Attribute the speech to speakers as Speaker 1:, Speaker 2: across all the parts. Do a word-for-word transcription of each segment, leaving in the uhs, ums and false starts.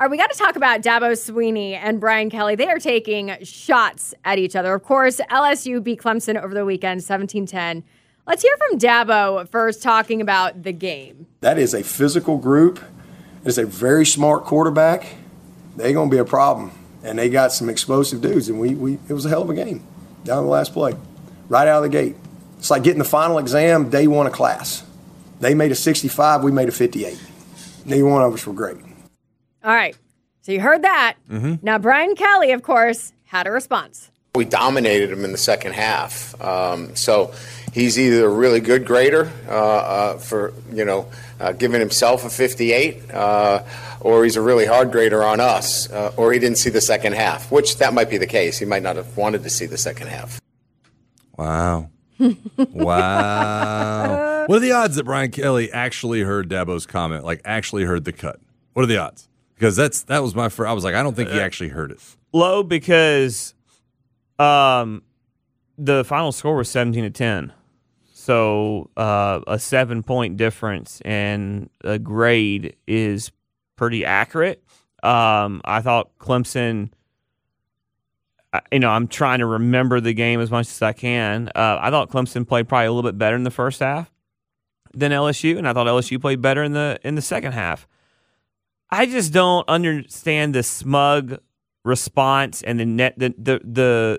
Speaker 1: All right, we got to talk about Dabo Swinney and Brian Kelly. They are taking shots at each other. Of course, L S U beat Clemson over the weekend, seventeen ten. Let's hear from Dabo first talking about the game.
Speaker 2: That is a physical group. It's a very smart quarterback. They're going to be a problem. And they got some explosive dudes, and we, we it was a hell of a game down to the last play, right out of the gate. It's like getting the final exam day one of class. They made a sixty-five, we made a fifty-eight. Neither one of us were great.
Speaker 1: All right, so you heard that. Mm-hmm. Now, Brian Kelly, of course, had a response.
Speaker 3: We dominated him in the second half. Um, so he's either a really good grader uh, uh, for, you know, uh, giving himself a fifty-eight, uh, or he's a really hard grader on us, uh, or he didn't see the second half, which that might be the case. He might not have wanted to see the second half.
Speaker 4: Wow. Wow. What are the odds that Brian Kelly actually heard Dabo's comment, like actually heard the cut? What are the odds? Because that's that was my first. I was like, I don't think he actually heard it.
Speaker 5: Low, because um, the final score was seventeen to ten. So uh, a seven-point difference and a grade is pretty accurate. Um, I thought Clemson, you know, I'm trying to remember the game as much as I can. Uh, I thought Clemson played probably a little bit better in the first half than L S U, and I thought L S U played better in the in the second half. I just don't understand the smug response and the net the the the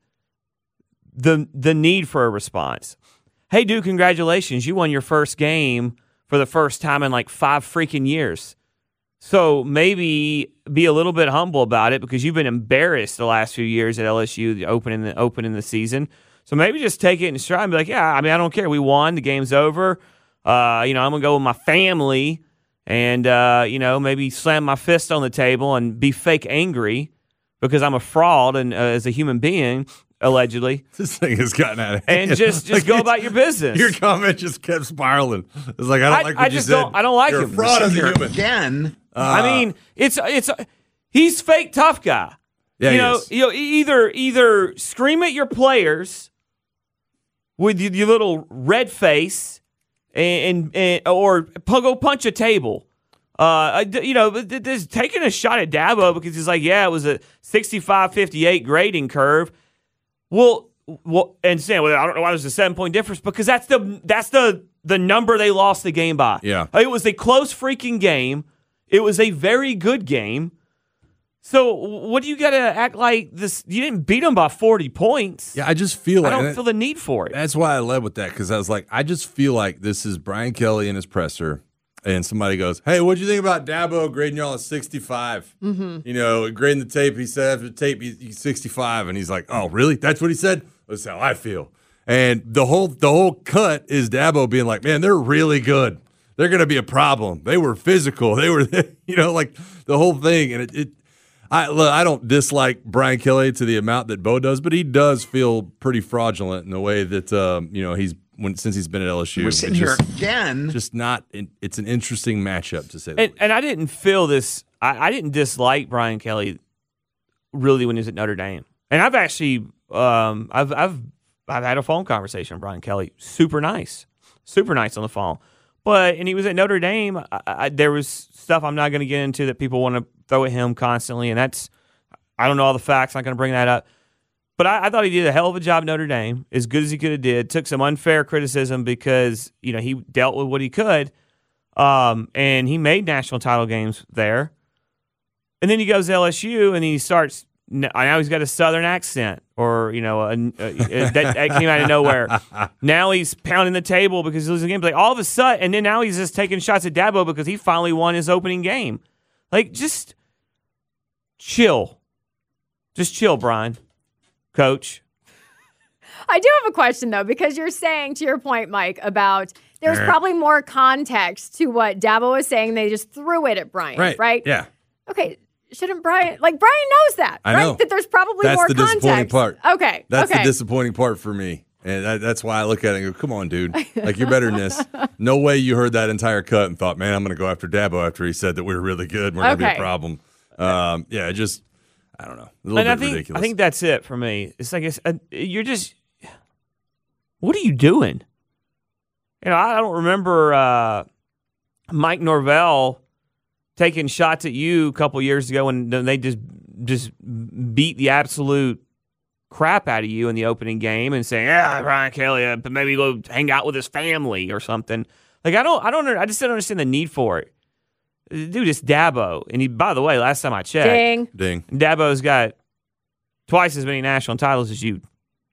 Speaker 5: the, the need for a response. Hey, dude, congratulations. You won your first game for the first time in like five freaking years. So maybe be a little bit humble about it because you've been embarrassed the last few years at L S U, the opening the opening the season. So maybe just take it in stride and be like, yeah, I mean, I don't care. We won. The game's over. Uh, you know, I'm going to go with my family and, uh, you know, maybe slam my fist on the table and be fake angry because I'm a fraud and uh, as a human being, allegedly.
Speaker 4: This thing has gotten out of hand.
Speaker 5: And just, just
Speaker 4: like
Speaker 5: go about your business.
Speaker 4: Your comment just kept spiraling. It's like, I don't
Speaker 5: I,
Speaker 4: like what
Speaker 5: I
Speaker 4: you
Speaker 5: just
Speaker 4: said.
Speaker 5: Don't, I don't like
Speaker 4: You're
Speaker 5: him.
Speaker 4: a fraud as a human.
Speaker 6: Again.
Speaker 4: Uh,
Speaker 5: I mean, it's it's he's fake tough guy.
Speaker 4: Yeah,
Speaker 5: you
Speaker 4: he
Speaker 5: know,
Speaker 4: is.
Speaker 5: you know, either either scream at your players with your, your little red face, and, and, and or go punch a table. Uh, you know, just taking a shot at Dabo because he's like, yeah, it was a sixty-five fifty-eight grading curve. Well, well, and saying, well, I don't know why there's a seven point difference because that's the that's the the number they lost the game by.
Speaker 4: Yeah,
Speaker 5: it was a close freaking game. It was a very good game. So what do you got to act like this? You didn't beat them by forty points.
Speaker 4: Yeah, I just feel like
Speaker 5: I don't
Speaker 4: that,
Speaker 5: feel the need for it.
Speaker 4: That's why I led with that because I was like, I just feel like this is Brian Kelly in his presser, and somebody goes, "Hey, what'd you think about Dabo grading y'all a sixty-five?
Speaker 1: Mm-hmm.
Speaker 4: You know, grading the tape. He said after the tape, he's, he's sixty-five, and he's like, "Oh, really? That's what he said? That's how I feel." And the whole the whole cut is Dabo being like, "Man, they're really good. They're going to be a problem. They were physical. They were, you know, like the whole thing." And it, it I look, I don't dislike Brian Kelly to the amount that Bo does, but he does feel pretty fraudulent in the way that um, you know he's when since he's been at L S U.
Speaker 6: We're sitting
Speaker 4: just,
Speaker 6: here again.
Speaker 4: Just not. It's an interesting matchup to say.
Speaker 5: And, and I didn't feel this. I, I didn't dislike Brian Kelly really when he was at Notre Dame. And I've actually, um, I've I've I've had a phone conversation with Brian Kelly. Super nice, super nice on the phone. But and he was at Notre Dame. I, I, there was stuff I'm not going to get into that people want to throw at him constantly, and that's I don't know all the facts. I'm not going to bring that up. But I, I thought he did a hell of a job at Notre Dame, as good as he could have did. Took some unfair criticism because you know he dealt with what he could, um, and he made national title games there. And then he goes to L S U and he starts. Now he's got a Southern accent, or you know, a, a, a, that, that came out of nowhere. Now he's pounding the table because he's losing games. Like all of a sudden, and then now he's just taking shots at Dabo because he finally won his opening game. Like just chill, just chill, Brian, Coach.
Speaker 1: I do have a question though, because you're saying, to your point, Mike, about there's probably more context to what Dabo was saying. They just threw it at Brian, right? Right?
Speaker 4: Yeah.
Speaker 1: Okay. Shouldn't Brian, like Brian knows that,
Speaker 4: I
Speaker 1: right?
Speaker 4: know.
Speaker 1: That there's probably
Speaker 4: that's
Speaker 1: more
Speaker 4: the
Speaker 1: context.
Speaker 4: disappointing part.
Speaker 1: Okay.
Speaker 4: That's
Speaker 1: okay.
Speaker 4: the disappointing part for me. And that, that's why I look at it and go, come on, dude. Like, you're better than this. No way you heard that entire cut and thought, man, I'm going to go after Dabo after he said that we were really good and we're going to
Speaker 1: Okay.
Speaker 4: be a problem. Um, yeah, it just, I don't know. A little
Speaker 5: And
Speaker 4: bit
Speaker 5: I think,
Speaker 4: ridiculous.
Speaker 5: I think that's it for me. It's like, it's, uh, you're just, what are you doing? You know, I don't remember uh, Mike Norvell taking shots at you a couple years ago when they just just beat the absolute crap out of you in the opening game and saying, "Yeah, Brian Kelly, uh, but maybe go hang out with his family or something." Like I don't, I don't, I just don't understand the need for it. Dude, it's Dabo, and he. By the way, last time I checked,
Speaker 1: Ding.
Speaker 4: Ding.
Speaker 5: Dabo's got twice as many national titles as you.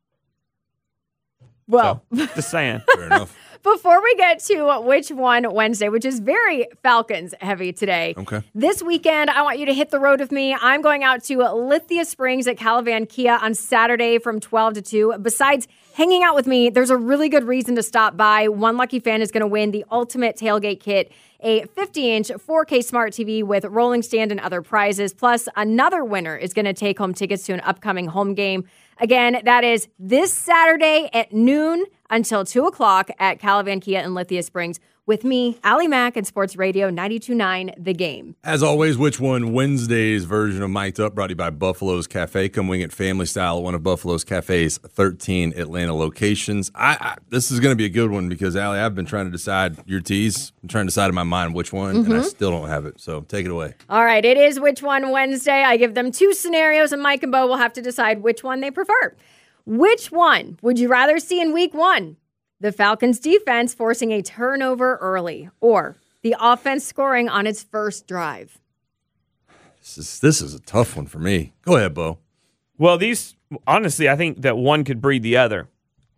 Speaker 1: Well,
Speaker 5: So, just saying.
Speaker 4: Fair enough.
Speaker 1: before we get to Which One Wednesday, which is very Falcons heavy today.
Speaker 4: Okay.
Speaker 1: This weekend, I want you to hit the road with me. I'm going out to Lithia Springs at Calavan Kia on Saturday from twelve to two. Besides hanging out with me, there's a really good reason to stop by. One lucky fan is going to win the ultimate tailgate kit, a fifty-inch four K smart T V with rolling stand and other prizes. Plus, another winner is going to take home tickets to an upcoming home game. Again, that is this Saturday at noon until two o'clock at Calavan Kia in Lithia Springs with me, Allie Mack, and Sports Radio ninety-two point nine The Game.
Speaker 4: As always, Which One Wednesday's version of Mic'd Up brought to you by Buffalo's Cafe. Come wing it family style at one of Buffalo's Cafe's thirteen Atlanta locations. I, I This is going to be a good one because, Allie, I've been trying to decide your teas. I'm trying to decide in my mind which one,
Speaker 1: Mm-hmm.
Speaker 4: and I still don't have it. So take it away.
Speaker 1: All right, it is Which One Wednesday. I give them two scenarios, and Mike and Bo will have to decide which one they prefer. Which one would you rather see in week one? The Falcons defense forcing a turnover early, or the offense scoring on its first drive?
Speaker 4: This is this is a tough one for me. Go ahead, Bo.
Speaker 5: Well, these honestly, I think that one could breed the other.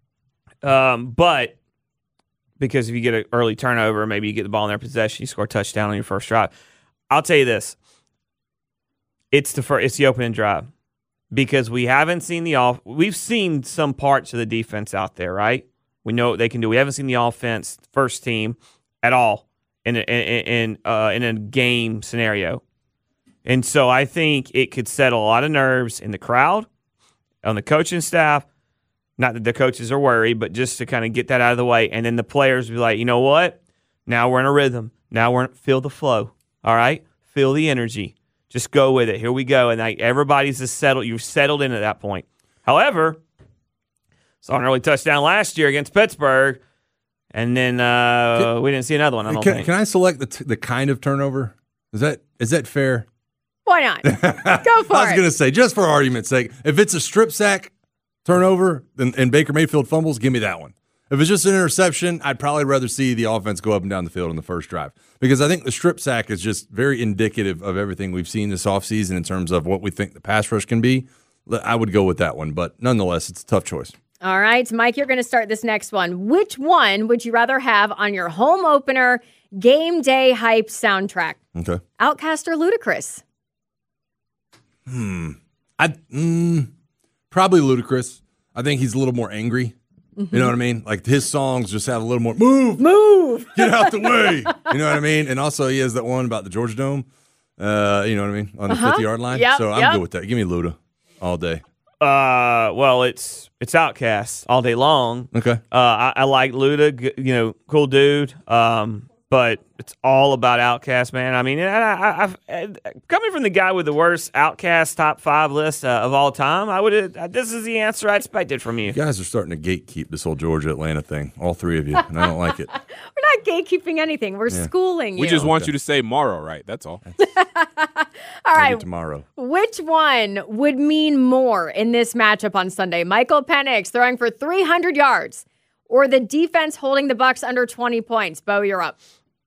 Speaker 5: Um, but because if you get an early turnover, maybe you get the ball in their possession, you score a touchdown on your first drive. I'll tell you this: it's the first, it's the opening drive because we haven't seen the off. We've seen some parts of the defense out there, right? We know what they can do. We haven't seen the offense, first team, at all in a, in in, uh, in a game scenario. And so I think it could settle a lot of nerves in the crowd, on the coaching staff. Not that the coaches are worried, but just to kind of get that out of the way. And then the players will be like, you know what? Now we're in a rhythm. Now we're in, feel the flow. All right? Feel the energy. Just go with it. Here we go. And like everybody's just settled. You've settled in at that point. However, saw an early touchdown last year against Pittsburgh, and then uh, can, we didn't see another one. I don't
Speaker 4: can,
Speaker 5: think.
Speaker 4: Can I select the t- the kind of turnover? Is that is that fair?
Speaker 1: Why not? Go for
Speaker 4: I was
Speaker 1: it.
Speaker 4: going to say, just for argument's sake, if it's a strip sack turnover and, and Baker Mayfield fumbles, give me that one. If it's just an interception, I'd probably rather see the offense go up and down the field in the first drive because I think the strip sack is just very indicative of everything we've seen this offseason in terms of what we think the pass rush can be. I would go with that one, but nonetheless, it's a tough choice.
Speaker 1: All right, Mike, you're going to start this next one. Which one would you rather have on your home opener game day hype soundtrack?
Speaker 4: Okay.
Speaker 1: Outkast or Ludacris?
Speaker 4: Hmm. I mm, probably Ludacris. I think he's a little more angry. Mm-hmm. You know what I mean? Like his songs just have a little more move,
Speaker 1: move,
Speaker 4: get out the way. You know what I mean? And also he has that one about the Georgia Dome. Uh, you know what I mean? On the
Speaker 1: uh-huh.
Speaker 4: fifty yard line.
Speaker 1: Yep,
Speaker 4: so I'm
Speaker 1: yep.
Speaker 4: good with that. Give me Luda all day.
Speaker 5: Uh, well, it's it's Outkast all day long.
Speaker 4: Okay.
Speaker 5: Uh, I, I like Luda, g- you know, cool dude. Um, but it's all about Outkast, man. I mean, I, I, I've, I, coming from the guy with the worst Outkast top five list uh, of all time, I would. Uh, this is the answer I expected from you.
Speaker 4: You guys are starting to gatekeep this whole Georgia Atlanta thing. All three of you, and I don't like it.
Speaker 1: We're not gatekeeping anything. We're
Speaker 4: Yeah.
Speaker 1: schooling you.
Speaker 6: We just want
Speaker 4: Okay.
Speaker 6: you to say Morrow right. That's all.
Speaker 1: All right.
Speaker 4: Maybe tomorrow.
Speaker 1: Which one would mean more in this matchup on Sunday? Michael Penix throwing for three hundred yards or the defense holding the Bucs under twenty points? Bo, you're up.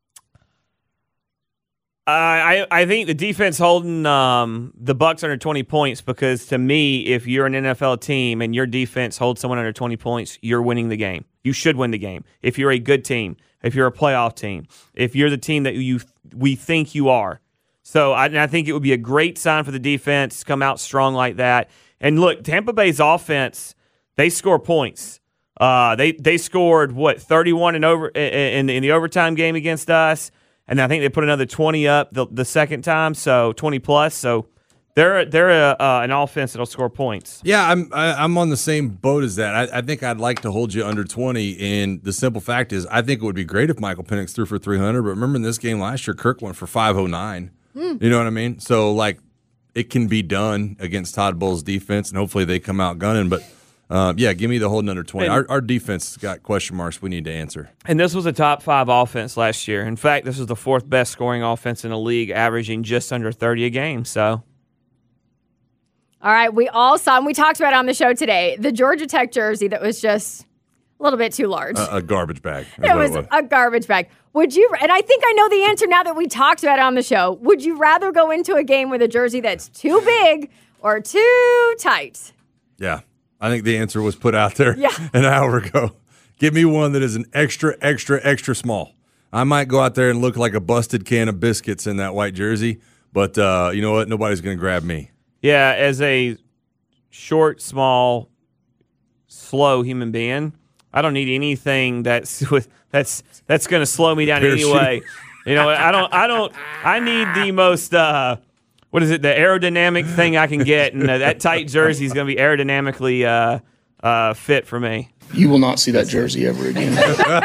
Speaker 5: Uh, I I think the defense holding um, the Bucs under twenty points because to me, if you're an N F L team and your defense holds someone under twenty points, you're winning the game. You should win the game. If you're a good team, if you're a playoff team, if you're the team that you we think you are. So I, and I think it would be a great sign for the defense to come out strong like that. And look, Tampa Bay's offense, they score points. Uh, they they scored what thirty-one in over in, in the overtime game against us. And I think they put another twenty up the, the second time, so twenty plus. So they're they're a, uh, an offense that'll score points.
Speaker 4: Yeah, I'm I, I'm on the same boat as that. I, I think I'd like to hold you under twenty, and the simple fact is, I think it would be great if Michael Penix threw for three hundred. But remember, in this game last year, Kirk went for five oh nine. Mm. You know what I mean? So like, it can be done against Todd Bowles' defense, and hopefully they come out gunning. But Um, yeah, give me the holding under twenty.
Speaker 5: And-
Speaker 4: Our, our defense has got question marks we need to answer.
Speaker 5: And this was a top five offense last year. In fact, this was the fourth best scoring offense in the league, averaging just under thirty a game. So,
Speaker 1: All right, we all saw, and we talked about it on the show today, the Georgia Tech jersey that was just a little bit too large.
Speaker 4: A, a garbage bag. is
Speaker 1: it
Speaker 4: what
Speaker 1: was a garbage bag. Would you, and I think I know the answer now that we talked about it on the show, would you rather go into a game with a jersey that's too big or too tight?
Speaker 4: Yeah. I think the answer was put out there
Speaker 1: Yeah.
Speaker 4: an hour ago. Give me one that is an extra, extra, extra small. I might go out there and look like a busted can of biscuits in that white jersey, but uh, you know what? Nobody's going to grab me.
Speaker 5: yeah, as a short, small, slow human being, I don't need anything that's with that's that's going to slow me down
Speaker 4: Parachute.
Speaker 5: anyway. You know, I don't. I don't. I need the most. Uh, what is it? The aerodynamic thing I can get, and uh, that tight jersey is going to be aerodynamically uh, uh, fit for me.
Speaker 6: You will not see that jersey ever again.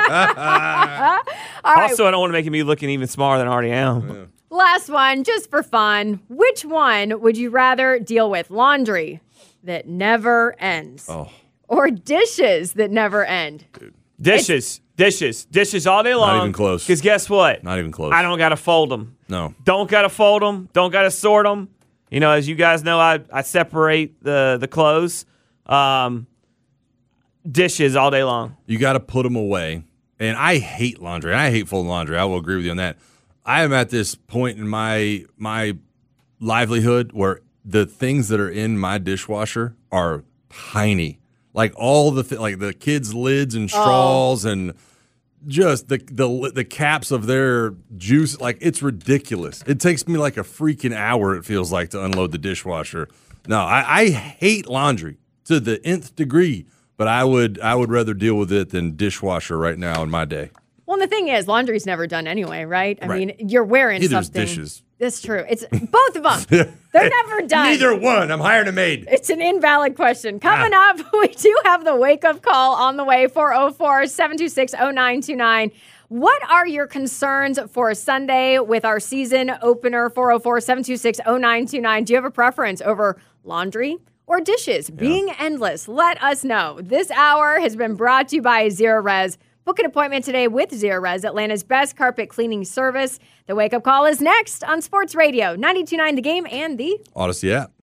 Speaker 1: All right,
Speaker 5: Also, I don't want to make me looking even smaller than I already am.
Speaker 1: last one, just for fun. Which one would you rather deal with? Laundry that never ends
Speaker 4: Oh,
Speaker 1: or dishes that never end?
Speaker 5: Dishes, dishes, dishes all day long.
Speaker 4: even close.
Speaker 5: Because guess what?
Speaker 4: not even close.
Speaker 5: I don't got to fold them.
Speaker 4: No.
Speaker 5: Don't got to fold them. Don't got to sort them. You know, as you guys know, I, I separate the, the clothes. Um, dishes all day long.
Speaker 4: You got to put them away. And I hate laundry. I hate folding laundry. I will agree with you on that. I am at this point in my my livelihood where the things that are in my dishwasher are tiny. Like all the th- like the kids' lids and straws and just the the the caps of their juice. Like it's ridiculous. It takes me like a freaking hour. It feels like to unload the dishwasher. No, I, I hate laundry to the nth degree. But I would I would rather deal with it than dishwasher right now in my day.
Speaker 1: Well, and the thing is, laundry's never done anyway, right? I
Speaker 4: Right.
Speaker 1: mean, you're wearing
Speaker 4: Neither's
Speaker 1: something.
Speaker 4: dishes.
Speaker 1: That's true. It's both of them. They're never done.
Speaker 4: Neither one. I'm hiring a maid.
Speaker 1: It's an invalid question. Coming
Speaker 4: Ah.
Speaker 1: up, we do have the wake-up call on the way, four oh four, seven two six, oh nine two nine. What are your concerns for Sunday with our season opener, four oh four, seven two six, oh nine two nine? Do you have a preference over laundry or dishes being endless? Let us know. This hour has been brought to you by Zero Res. Book an appointment today with Zero Res, Atlanta's best carpet cleaning service. The wake-up call is next on Sports Radio, ninety-two point nine The Game and the
Speaker 4: Odyssey app.